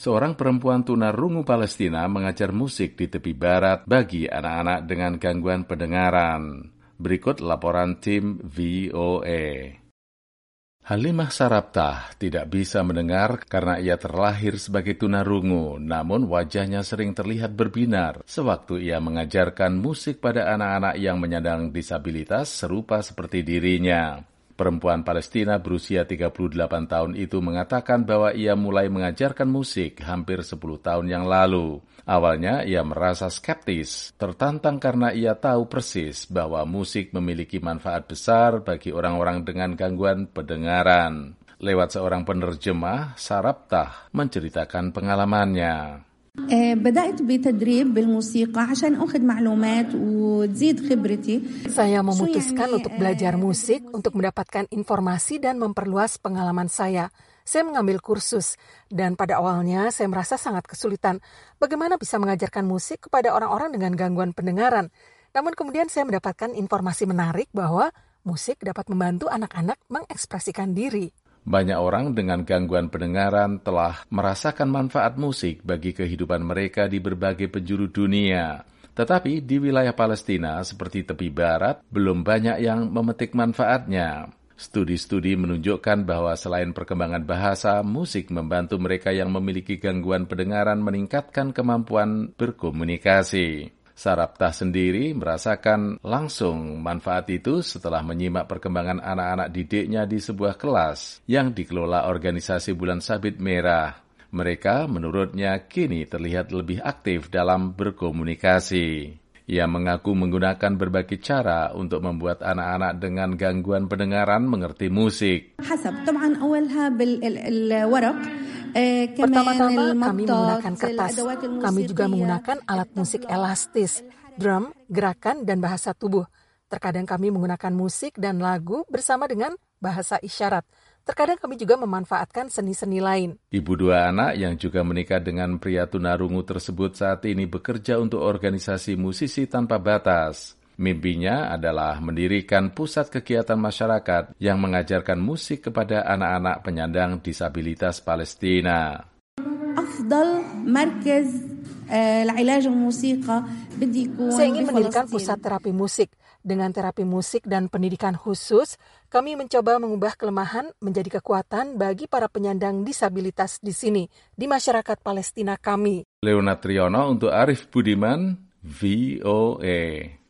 Seorang perempuan tunarungu Palestina mengajar musik di tepi barat bagi anak-anak dengan gangguan pendengaran. Berikut laporan tim VOA. Halimah Saraptah tidak bisa mendengar karena ia terlahir sebagai tunarungu, namun wajahnya sering terlihat berbinar sewaktu ia mengajarkan musik pada anak-anak yang menyandang disabilitas serupa seperti dirinya. Perempuan Palestina berusia 38 tahun itu mengatakan bahwa ia mulai mengajarkan musik hampir 10 tahun yang lalu. Awalnya ia merasa skeptis, tertantang karena ia tahu persis bahwa musik memiliki manfaat besar bagi orang-orang dengan gangguan pendengaran. Lewat seorang penerjemah, Saraptah menceritakan pengalamannya. بدأت بتدريب بالموسيقى عشان أخذ معلومات وتزيد خبرتي. Saya memutuskan untuk belajar musik untuk mendapatkan informasi dan memperluas pengalaman saya. Saya mengambil kursus dan pada awalnya saya merasa sangat kesulitan bagaimana bisa mengajarkan musik kepada orang-orang dengan gangguan pendengaran. Namun kemudian saya mendapatkan informasi menarik bahwa musik dapat membantu anak-anak mengekspresikan diri. Banyak orang dengan gangguan pendengaran telah merasakan manfaat musik bagi kehidupan mereka di berbagai penjuru dunia. Tetapi di wilayah Palestina seperti tepi barat, belum banyak yang memetik manfaatnya. Studi-studi menunjukkan bahwa selain perkembangan bahasa, musik membantu mereka yang memiliki gangguan pendengaran meningkatkan kemampuan berkomunikasi. Saraptah sendiri merasakan langsung manfaat itu setelah menyimak perkembangan anak-anak didiknya di sebuah kelas yang dikelola organisasi Bulan Sabit Merah. Mereka menurutnya kini terlihat lebih aktif dalam berkomunikasi. Ia mengaku menggunakan berbagai cara untuk membuat anak-anak dengan gangguan pendengaran mengerti musik. Pertama-tama kami menggunakan kertas. Kami juga menggunakan alat musik elastis, drum, gerakan, dan bahasa tubuh. Terkadang kami menggunakan musik dan lagu bersama dengan bahasa isyarat. Terkadang kami juga memanfaatkan seni-seni lain. Ibu dua anak yang juga menikah dengan pria tunarungu tersebut saat ini bekerja untuk organisasi Musisi Tanpa Batas. Mimpinya adalah mendirikan pusat kegiatan masyarakat yang mengajarkan musik kepada anak-anak penyandang disabilitas Palestina. Saya ingin mendirikan pusat terapi musik. Dengan terapi musik dan pendidikan khusus, kami mencoba mengubah kelemahan menjadi kekuatan bagi para penyandang disabilitas di sini, di masyarakat Palestina kami. Leonard Triono untuk Arif Budiman, VOA.